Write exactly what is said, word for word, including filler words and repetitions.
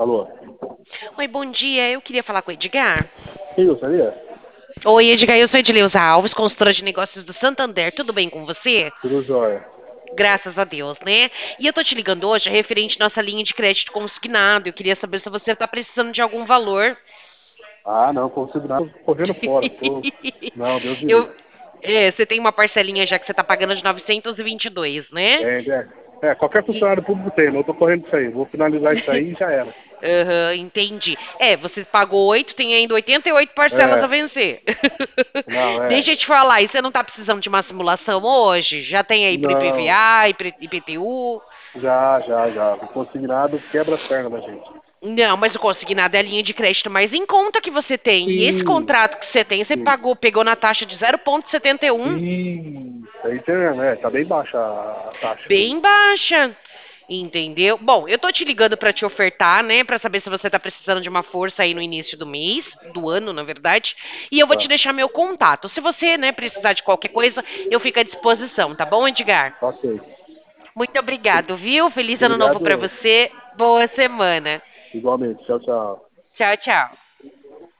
Alô? Oi, bom dia. Eu queria falar com o Edgar. Quem gostaria? Oi, Edgar, eu sou Edileuza Alves, consultora de negócios do Santander. Tudo bem com você? Tudo jóia. Graças a Deus, né? E eu tô te ligando hoje referente à nossa linha de crédito consignado. Eu queria saber se você tá precisando de algum valor. Ah, não, consigo nada, tô correndo fora. Tô... Não, Deus me Eu, livre. é, você tem uma parcelinha já que você tá pagando de novecentos e vinte e dois, né? É, é, é, qualquer E, funcionário público tem, mas eu tô correndo isso aí. Vou finalizar isso aí e já era. Aham, entendi. É, você pagou oito, tem ainda oitenta e oito parcelas a É, vencer. não, é. Deixa eu te falar, e você não tá precisando de uma simulação hoje? Já tem aí para Não, I P V A, I P T U? já, já, já. O consignado quebra as pernas da gente. Não, mas o consignado é a linha de crédito mais em conta que você tem. E esse Sim, contrato que você tem, você sim. pagou, pegou na taxa de zero vírgula setenta e um, Sim, tá entendendo, né? Tá bem baixa a a taxa. bem baixa. Entendeu? Bom, eu tô te ligando para te ofertar, né, para saber se você tá precisando de uma força aí no início do mês, do ano, na verdade. E eu vou te Tá, deixar meu contato. Se você, né, precisar de qualquer coisa, eu fico à disposição, tá bom, Edgar? ok. Muito obrigado, viu? Feliz ano novo Obrigado para eu. você. Boa semana. Igualmente. Tchau, tchau. Tchau, tchau.